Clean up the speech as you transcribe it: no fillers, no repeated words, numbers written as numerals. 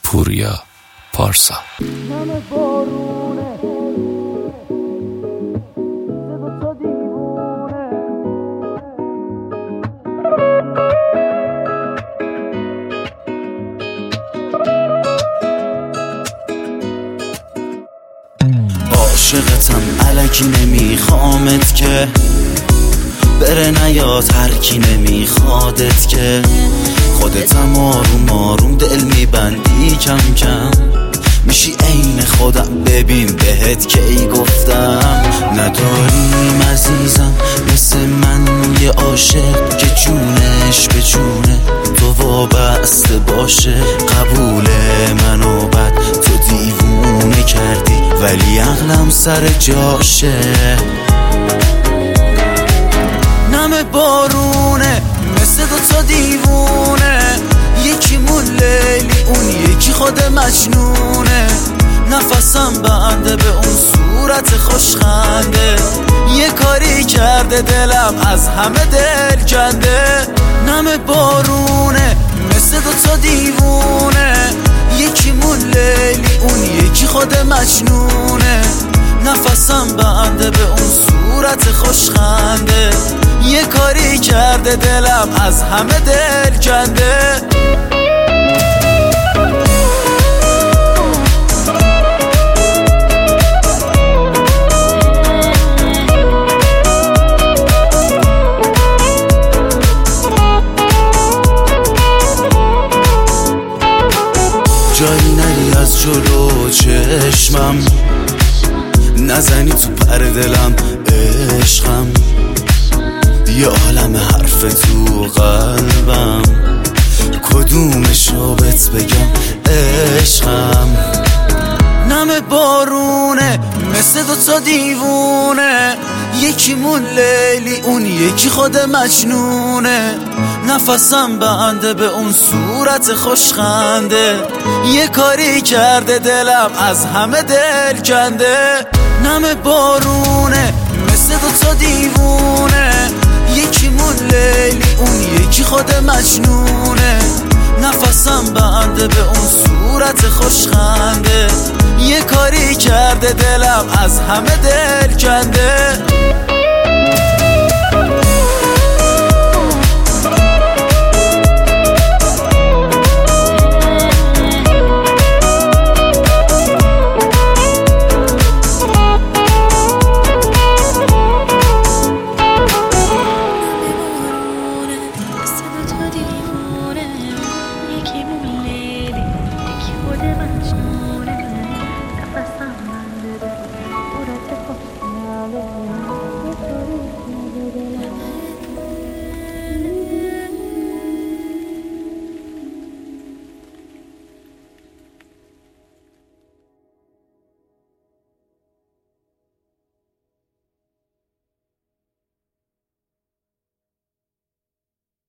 پوریا پارسا. عاشقتم الکی نمیخوامت که بره نیاد، هرکی نمیخوادت که خودتم آروم آروم دل میبندی کم کم، میشی عین خودم. ببین بهت کی گفتم نداریم عزیزم مثل من یه عاشق که جونش به جونه تو وابسته باشه. قبول منو بد تو دیوونه کردی ولی عقلم سر جاشه. نم بارونه مثل دوتا دیوونه، یکی مون لیلی اون یکی خود مجنونه. نفسم بنده به اون صورت خوشخنده، یه کاری کرده دلم از همه دل کنده. نم بارونه مثل دوتا دیوونه، یکی مون لیلی اون یکی خود مجنونه. نفسم بنده به اون صورت خوشخنده، یه کاری کرده دلم از همه دل کنده. جایی نری از جلو چشمم، نزنی تو پر دلم عشقم. یه عالم حرف تو قلبم، کدومشو بهت بگم عشقم. نم بارونه مثل دوتا دیوونه، یکی مون لیلی اون یکی خود مجنونه. نفسم بنده به اون صورت خوشخنده، یه کاری کرده دلم از همه دل کنده. نم بارونه مثل دوتا دیوونه، یکی مون لیلی اون یکی خود مجنونه. نفسم بنده به اون صورت خوشخنده، یه کاری کرده دلم از همه دل کنده.